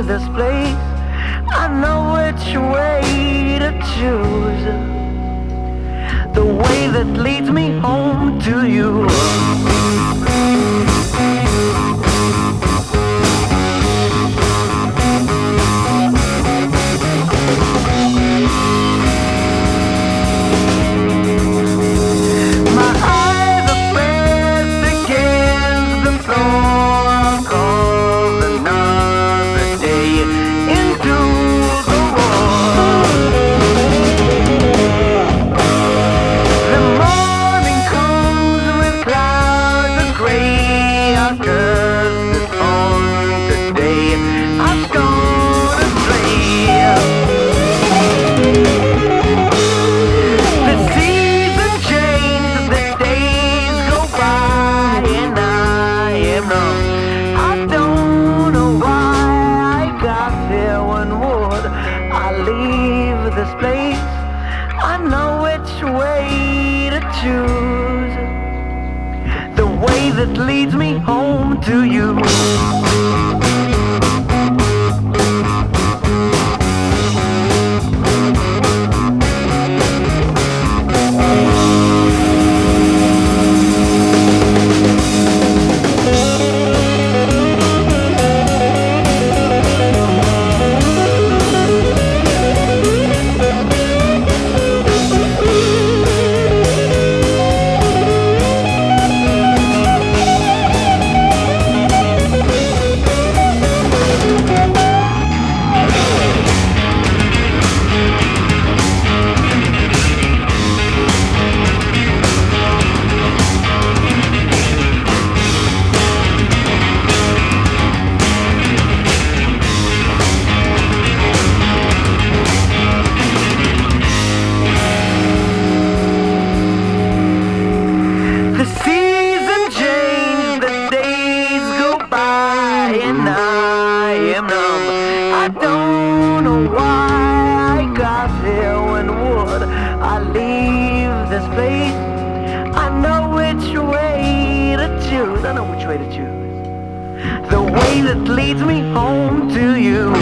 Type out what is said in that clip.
this place, I know which way to choose. The way that leads me home to you. My eyes are pressed against the floor. I'll call another day into the war. The morning comes with clouds of gray. I'll curse this haunted day. I've gone astray. The season changes, the days go by, and I am numb. I don't know why I got here. When would I leave this place? I know which way to choose. The way that leads me home to you. The season changes, the days go by, and I am numb. I don't know why I got here. When would I leave this place? I know which way to choose. I know which way to choose. The way that leads me home to you.